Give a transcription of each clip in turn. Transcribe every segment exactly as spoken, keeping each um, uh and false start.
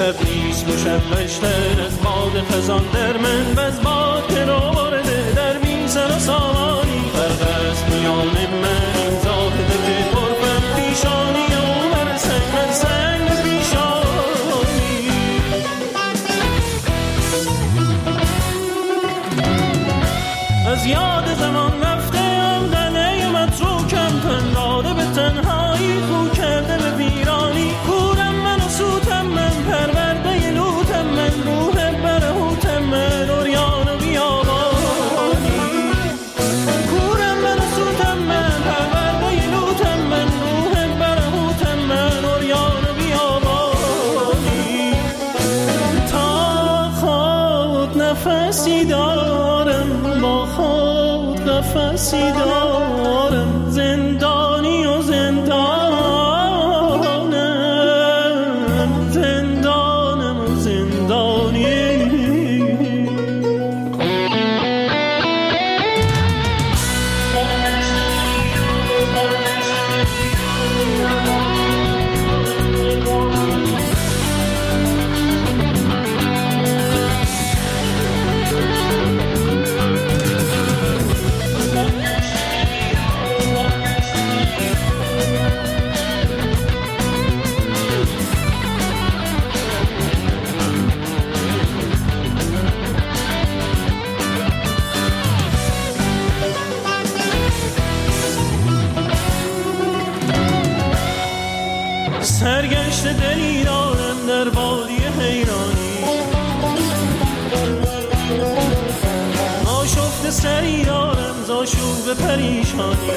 شب نیست و شب بشتر از باد خزان در من و از باد که رو برده در بین سر و سامانی فرق است میان من این ذات دل پرفم پیشانی و من سنگ من سنگ پیشانی از یاد زمان رفته ام دله متروکم پنداره به تنهایی خو کرده به ویرانی کورم من و سوتم من پرورده لوتم من روح برهوتم من اوریان و بیابانی کورم من و سوتم من پرورده لوتم من روح برهوتم من اوریان و بیابانی تا خود نفسی دارم با خود نفسی دارم زندانی و زندانم زندانم و زندانی سرگشت دلی دارم در وادی حیرانی آشفت سری دارم زاشوب پریشانی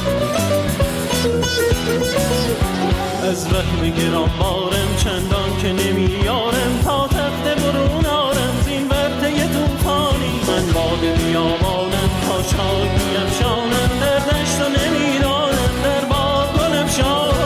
از وهم گرانبارم چندان که نمیارم تا تخت برون آرم زین ورطه توفانی من باد بیابانم تا شاد میفشانم در دشت و نمیدانم در باغ گل افشانی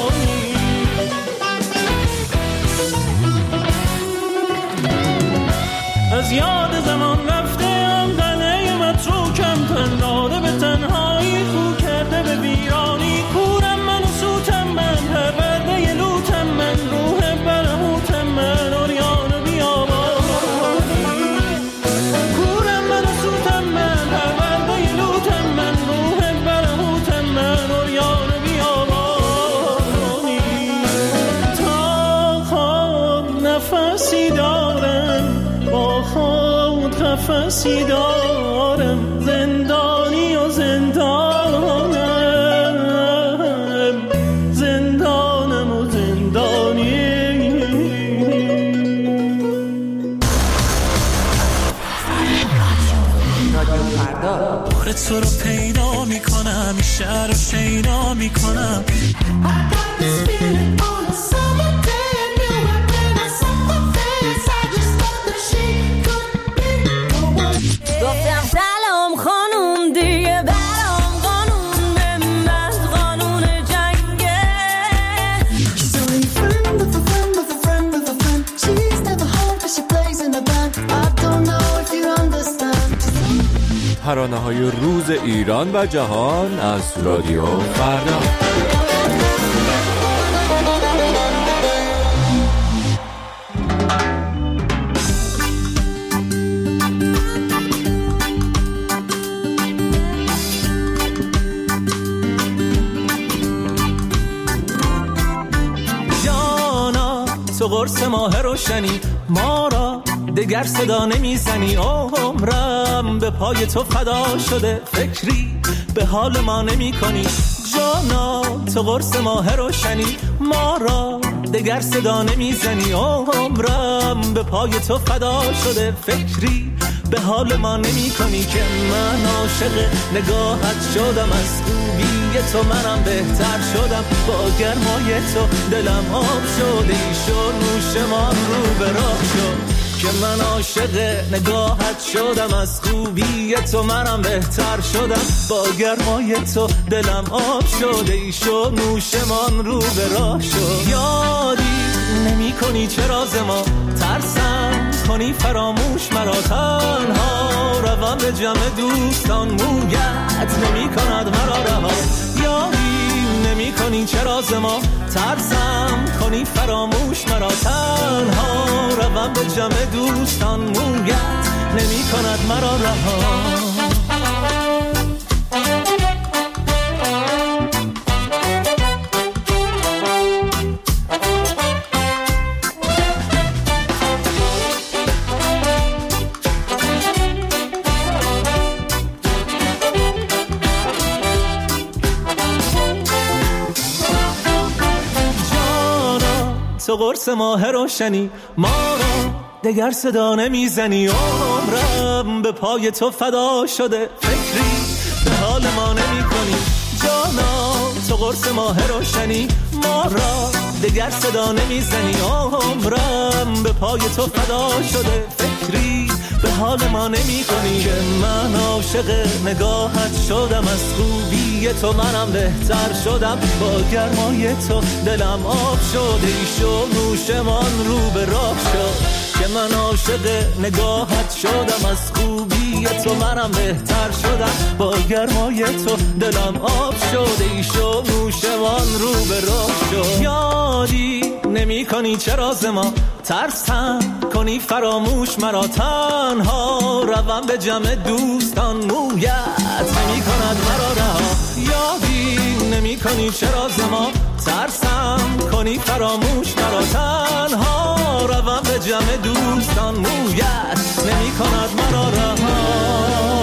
از یاد زمان رفته ام دله متروکم پنداره به تنهایی خو کرده به ویرانی کورم من و سوتم من پرورده لوتم من روح برهوتم من اوریان و بیابانی کورم من و سوتم من پرورده لوتم من روح برهوتم من اوریان و بیابانی تا خود نفسی دارم با خود قفسی دارم زندانی و زندانم زندانم و زندانی بار تو رو پیدا میکنم این شهر رو شیدا میکنم گفتم سلام خانوم دیگه برام قانون بنداز قانون جنگه She's only a friend of a friend of a friend of a friend She's never home but she plays in a band I don't know if you understand ترانه های روز ایران و جهان از رادیو فردا. تو قرص ماه روشنی ما را دگر صدا نمیزنی عمرم به پای تو فدا شده فکری به حال ما نمی کنی جانا تو قرص ماه روشنی ما را دگر صدا نمیزنی عمرم به پای تو فدا شده فکری به حال ما نمی کنی که من عاشق نگاهت شدم از خوبی تو منم بهتر شدم با گرمای تو دلم آب شده ای شد نوشمان رو به راه شد که من عاشق نگاهت شدم از خوبی تو منم بهتر شدم با گرمای تو دلم آب شده ای شد نوشمان رو به راه شد یادی نمی کنی چرا ز ما ترسم کنی فراموش مرا تنها روم به جمع دوستان مویت نمی کند مرا رها یادی نمی کنی چرا ز ما ترسم کنی فراموش مرا تنها روم به جمع دوستان مویت نمی کند مرا رها تو قرص ماه روشنی ما را دگر صدا نمیزنی عمرم به پای تو فدا شده فکری به حال ما نمی کنی جانا تو قرص ماه روشنی ما را دگر صدا نمیزنی عمرم به پای تو فدا شده فکری به حال ما نمی کنی که من عاشق نگاهت شدم از خوبی تو منم بهتر شدم با گرمای تو دلم آب شده ایشو نوشمان رو به راه شد که من عاشق نگاهت شدم از خوبی تو منم بهتر شدم با گرمای تو دلم آب شده ایشو نوشمان رو به راه شد یادی نمی کنی چرا ز ما ترسم کنی فراموش مرا تنها روم به جمع دوستان مویت نمی کند مرا رها یادی نمی کنی چرا ز ما ترسم کنی فراموش مرا تنها روم به جمع دوستان مویت نمی کند مرا رها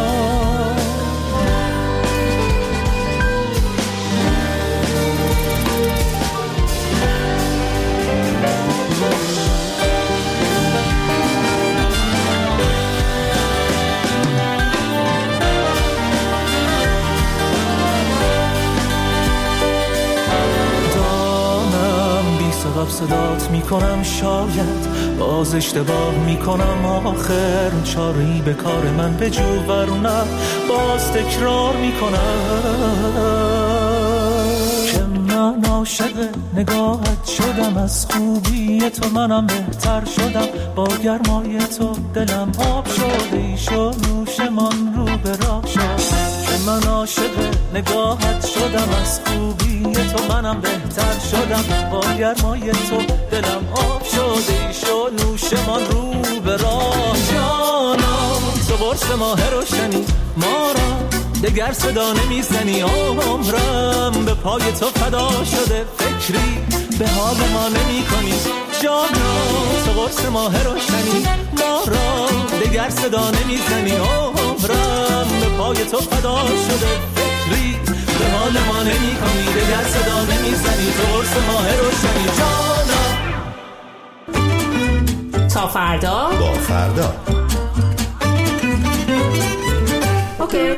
سبب صدات میکنم شاید باز اشتباه میکنم آخر چاری به کار من به جو ورنه باز تکرار میکنم که من عاشق نگاهت شدم از خوبی تو منم بهتر شدم با گرمای تو دلم آب شده ایشو نوشمان رو به راه شد من عاشق نگاهت شدم از خوبی تو منم بهتر شدم با گرمای تو دلم آب شده ایشو نوشمان رو به راه جانا تو قرص ماه روشنی ما را دگر صدا نمیزنی عمرم به پای تو فدا شده فکری به حال ما نمی کنی جانا تو قرص ماه روشنی ما را دگر صدا نمیزنی عمرم به پای تو فدا شده فکری به حال ما نمی کنی دگر صدا نمیزنی تو قرص ماه روشنی جانا تا فردا با فردا اوکی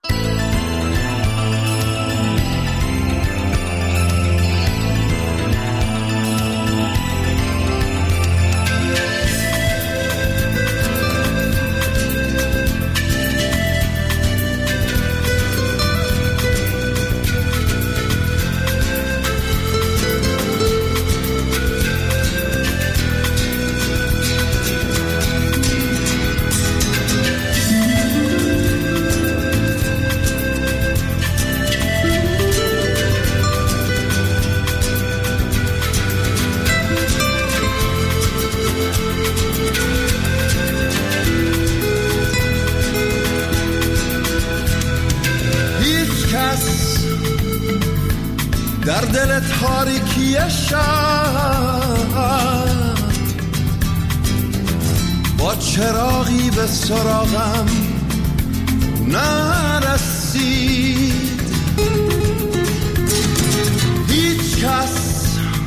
در دل تاریکی شب با چراغی به سراغم نرسید هیچ کس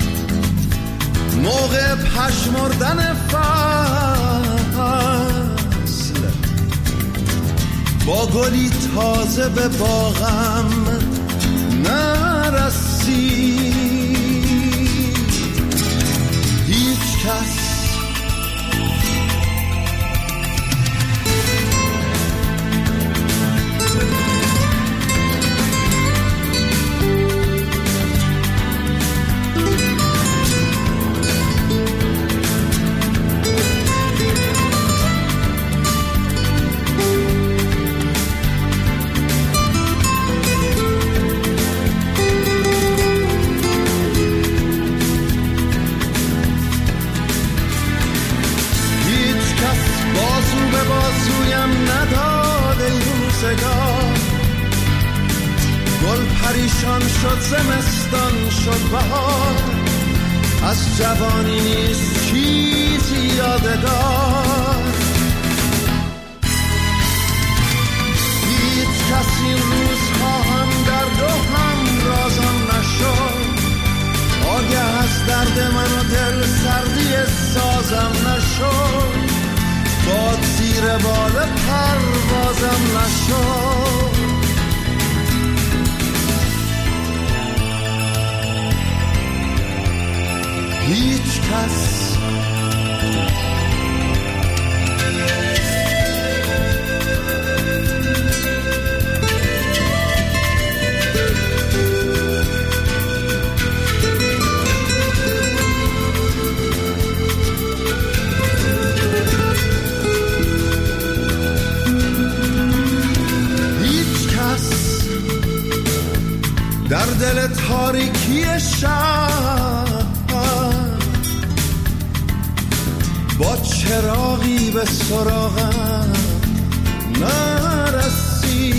موقع پشمردن فصل با گلی تازه به باغم نرسید هیچ کس بازویم نداده روزگار، گل پریشان شد زمستان شد بهار، از جوانی نیست چیزی یادگار. هیچ کسی روزها هم درد و هم رازم نشد، آگه از درد من و دل سردی سازم نشد، باد زیر بال پروازم نشد. هیچ کس در دل تاریکی شب با چراغی به سراغم نرسید.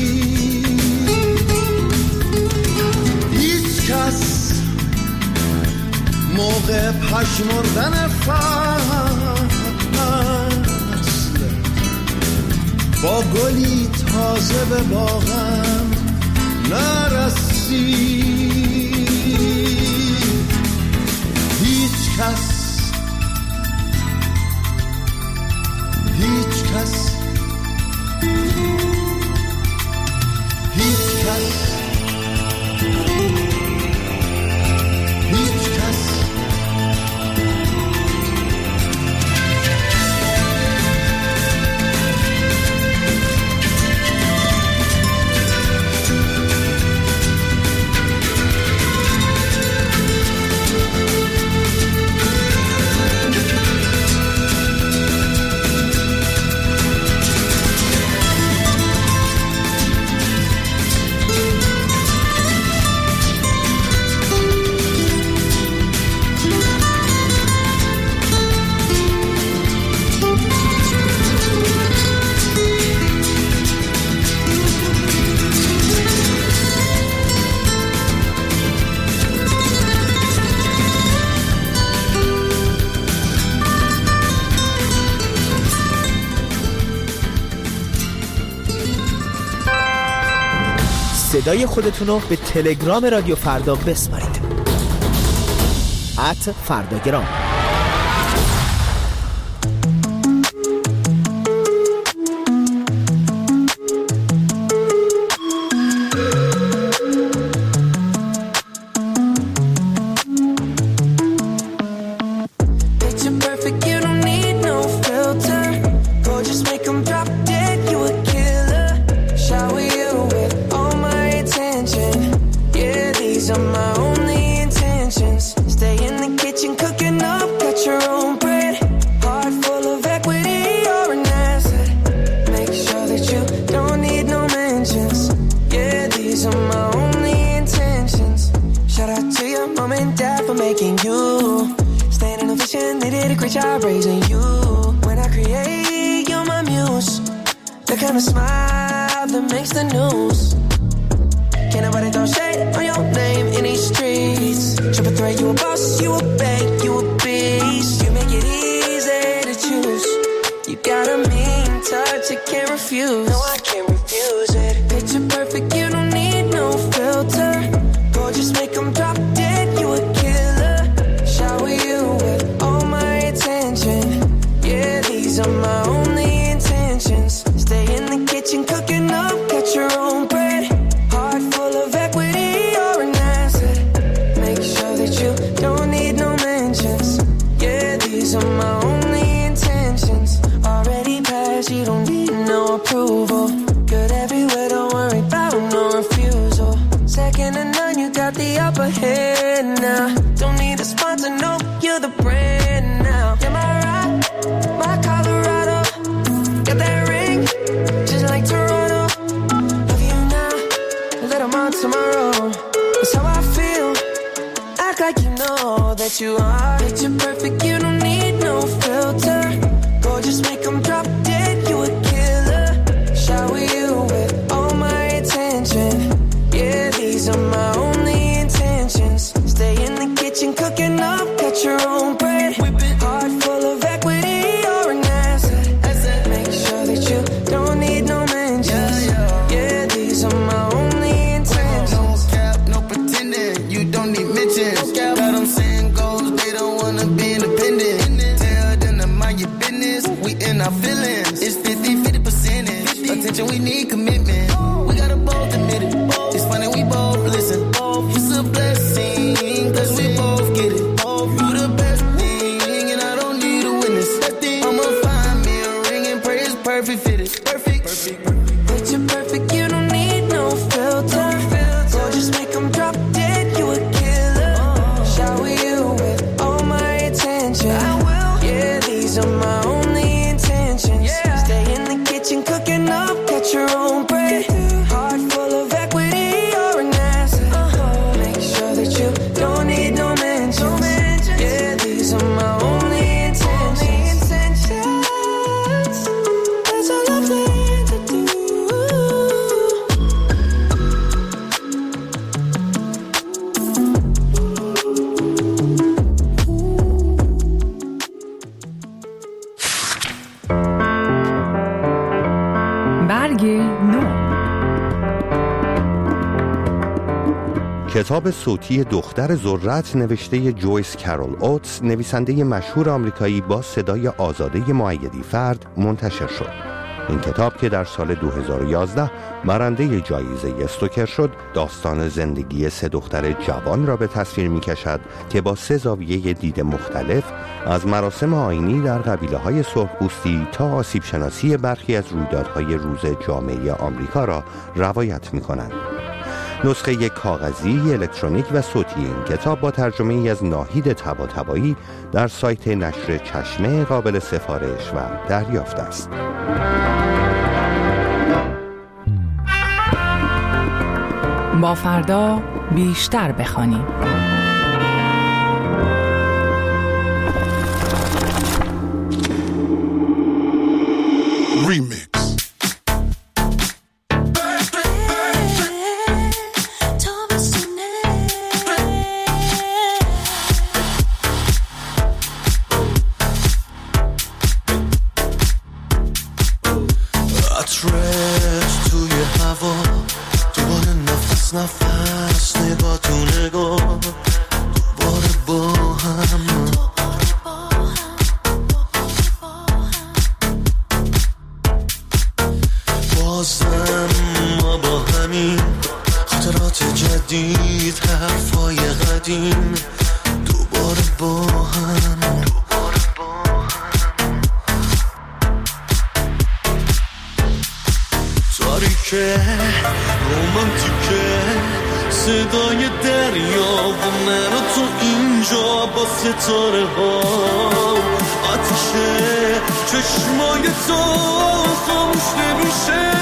هیچ کس موقع پژمردن فصل با گلی تازه به باغم نرسید. هیچ کس هیچ کس هیچ کس هیچ کس صدای خودتون رو به تلگرام رادیو فردا بسپارید. ات فرداگرام. That you are, picture perfect, you don't need no filter. Gorgeous, make them drop dead, you a friends. It's fifty fifty percentage. Attention, we need commitment. We gotta both admit it. It's funny, we both listen. It's a blessing, cause we both get it. You the best thing, and I don't need a witness. I'ma find me a ring and pray it's perfect fitted. Perfect, perfect, perfect. Picture perfect, you don't need no filter. Or just make them drop dead, you a killer. Shower you with all my attention. I will. Yeah, these are my only intentions. Yeah. Stay in the kitchen cooking up, catch your own bread. Heart full of equity, you're an asset. Uh-huh. Make sure that you don't need no mention. Yeah, these are my only intentions. That's all I plan to do. برگ نو. کتاب صوتی دختر ذرت نوشته جویس کرول اوتس، نویسنده مشهور آمریکایی با صدای آزاده مؤیدی فرد، منتشر شد. این کتاب که در سال دو هزار و یازده برنده جایزه استوکر شد، داستان زندگی سه دختر جوان را به تصویر می کشد که با سه زاویه دید مختلف از مراسم آیینی در قبیله‌های سرخپوستی تا آسیب شناسی برخی از رویدادهای روز جامعه آمریکا را روایت می کنند. نسخه کاغذی، الکترونیک و صوتی این کتاب با ترجمه ای از ناهید طباطبایی در سایت نشر چشمه قابل سفارش و دریافت است. با فردا بیشتر بخوانیم. Remix. عطرت توی هوا، دوباره نفس نفس، نگاه تو نگاه، دوباره با هم. بازم ما با همین خاطرات جدید، حرفای قدیم، دوباره با هم. تاریکه رومانتیکه، صدای دریا و من و تو اینجا با ستاره ها، آتیشه چشمای تو خاموش نمیشه.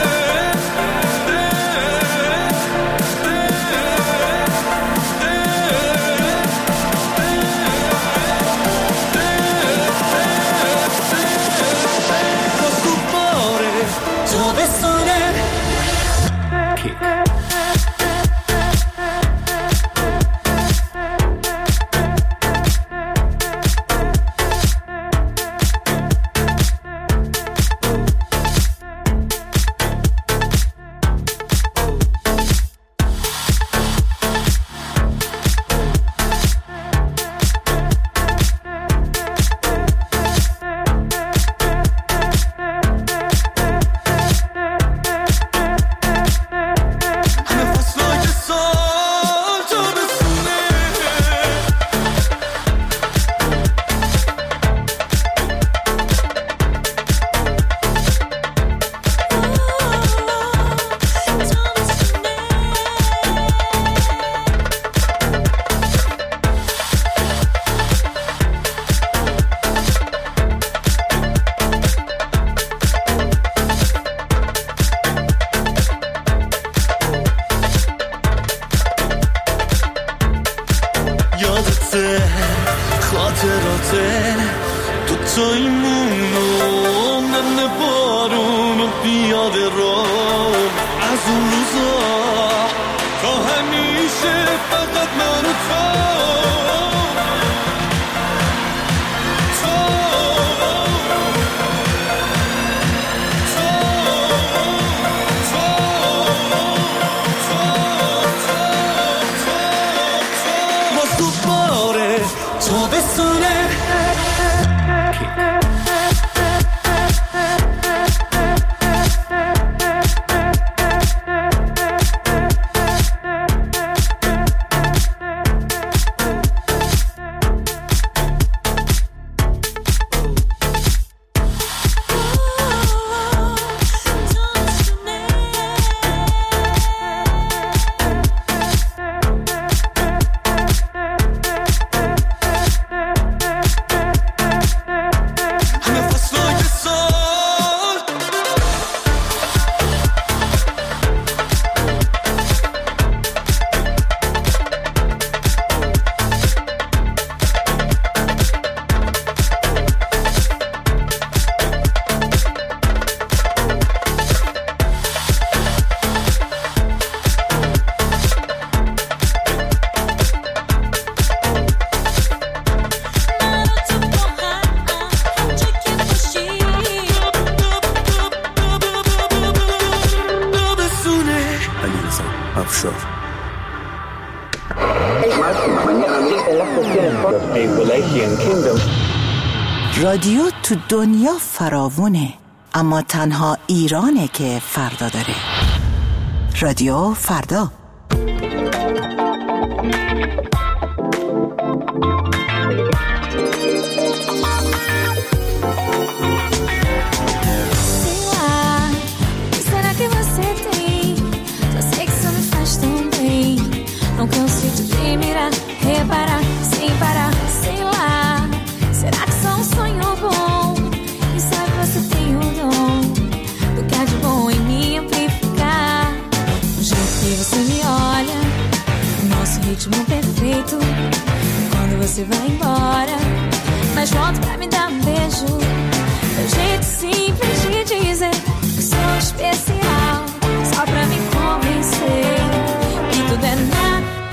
خاطراته دوتاییمون و نم بارون و پیاده رو، از اون روزا تا همیشه فقط من و تو. تو بسونه شو. رادیو تو دنیا فراوونه، اما تنها ایرانه که فردا داره. رادیو فردا. Não canso de te mirar, reparar, sem parar, sei lá. Será que só um sonho bom? Quem sabe você tem o dom do que há de bom em me amplificar. O jeito que você me olha, o nosso ritmo perfeito. Quando você vai embora, mas volta pra me dar um beijo. Meu jeito simples de dizer que sou especial, só pra me convencer que tudo é natural.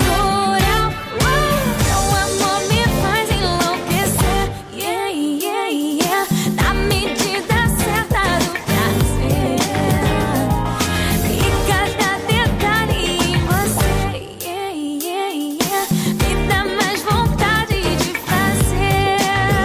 Seu amor me faz enlouquecer, yeah, yeah, yeah. Na medida certa do prazer, e cada detalhe em você, yeah, yeah, yeah, me dá mais vontade de fazer.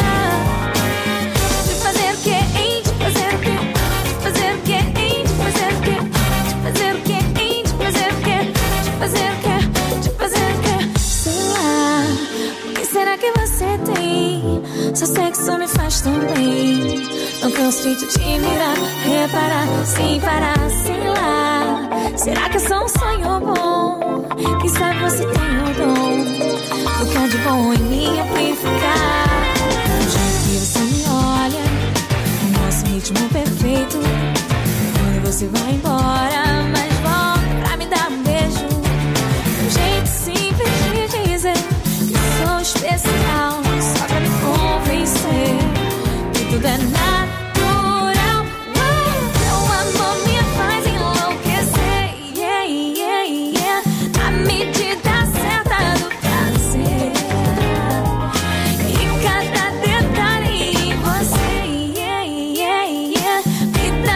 De fazer o que, hein? De fazer o que? De fazer o que, hein? De fazer o que? De fazer o que, hein? De fazer o que? De fazer o que? De fazer o que? Sei lá, o que será que você tem? Seu sexo me faz tão bem. Não canso de te mirar, reparar, sem parar, sei lá. Será que é só um sonho bom? Quem sabe você tem o dom do que há de bom em me amplificar. O jeito que você me olha, o nosso ritmo perfeito. Quando você vai embora,